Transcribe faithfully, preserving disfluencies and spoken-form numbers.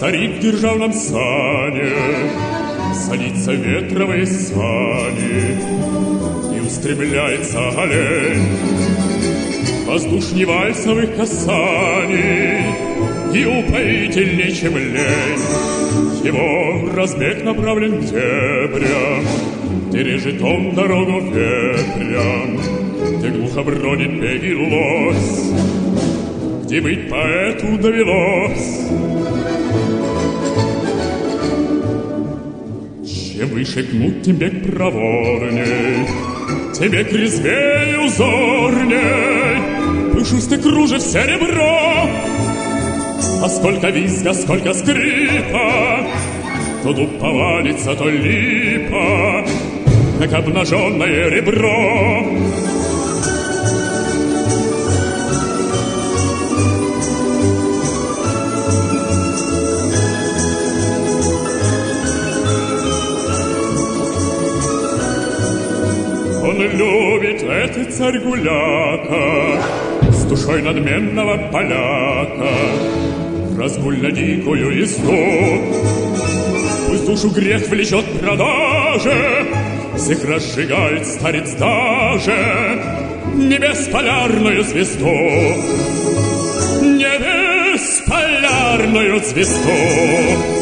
Старик в державном сане садится в ветровые сани, и устремляется олень воздушней вальсовых касаний, и упоительней, чем лень. Его разбег направлен к дебрям, где режет он дорогу ветрям, где глухо бродит пегий лось, где быть поэту довелось. Чем выше гнут, тем бег проворней, тем бег резвей и узорней, пушистый кружит серебро. А сколько визга, сколько скрипа, то дуб повалится, то липа, как обнаженное ребро. Он любит этот царь гуляка с душой надменного поляка, разгульно-дикую езду. Пусть душу грех влечет к продаже, всех разжигает старец даже небесполярную звезду, небесполярную звезду.